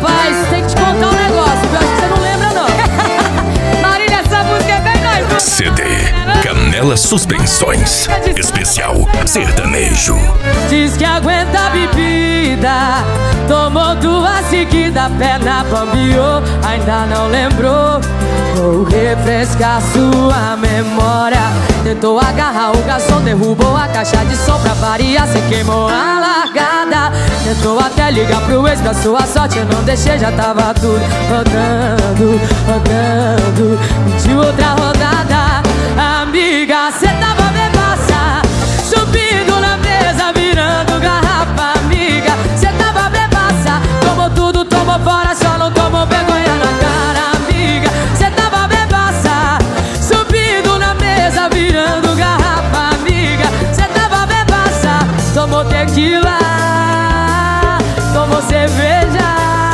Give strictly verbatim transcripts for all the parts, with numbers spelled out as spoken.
Rapaz, tem que te contar um negócio, eu acho que você não lembra não. Marília, essa música é bem nós. C D Canela Suspensões Especial Sertanejo. Diz que aguenta a bebida, tomou duas seguidas, perna bambiou, ainda não lembrou. Vou refrescar sua memória. Tentou agarrar o garçom, derrubou a caixa de som pra variar, cê queimou a largada. Tentou até ligar pro ex, pra sua sorte eu não deixei, já tava tudo rodando, rodando. Pediu outra rodada. Amiga, cê tava bebaça, subindo na mesa, virando garrafa. Amiga, cê tava bebaça, tomou tudo, tomou fora, só não tomou vergonha na cara. Amiga, cê tava bebaça, subindo na mesa, virando garrafa. Amiga, cê tava bebaça, tomou tequila, tomou cerveja,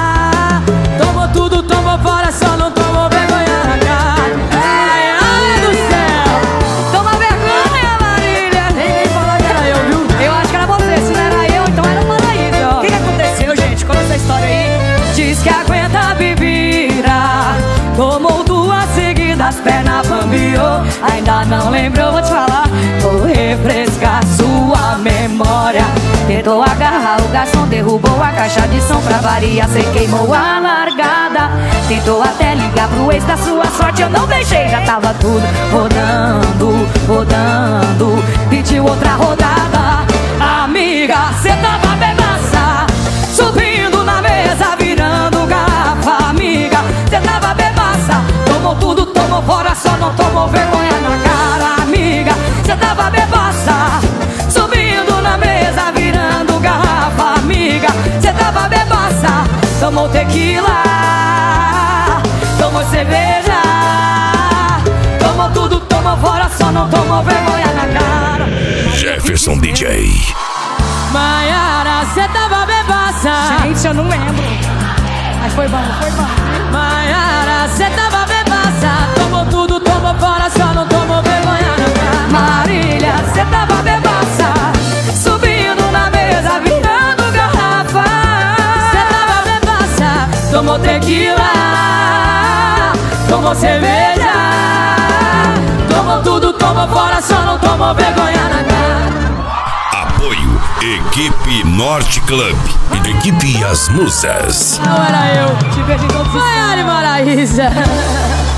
tomou tudo, tomou fora, só não tomou vergonha na cara. Ai, ai do céu, toma vergonha, Marília. Ninguém falou que era eu, viu? Eu acho que era você, se não era eu, então era o Maraísa. O que que aconteceu, gente? Conta essa história aí. Diz que aguenta a bebida, tomou duas seguidas, perna bambiou, ainda não lembrou, vou te falar. Vou refrescar sua memória. Tentou agarrar o garçom, derrubou a caixa de som pra variar, cê queimou a largada. Tentou até ligar pro ex, da sua sorte eu não deixei, já tava tudo rodando, rodando. Pediu outra rodada. Amiga, cê tava bebaça, subindo na mesa, virando garrafa. Amiga, cê tava bebaça, tomou tudo, tomou fora, só não tomou vergonha na cara. Amiga, cê tava bebaça, subindo na mesa, virando garrafa. Amiga, cê tava bebaça, tomou tequila, tomou cerveja, tomou tudo, tomou fora, só não tomou vergonha na cara. Jefferson D J. Maiara, cê tava bebaça. Gente, eu não lembro. Mas foi bom, foi bom. Maiara, cê tava bebaça, tomou tudo, tomou fora, só não tomou vergonha na cara. Marília, cê tava bebaça, subindo na mesa, virando garrafa. Cê tava bebaça, tomou tequila, tomou cerveja, tomou tudo, tomou fora, só não tomou vergonha na cara. Apoio Equipe Norte Club e Equipe As Musas. Não era eu. Te vejo em todos os Maiara e Maraísa.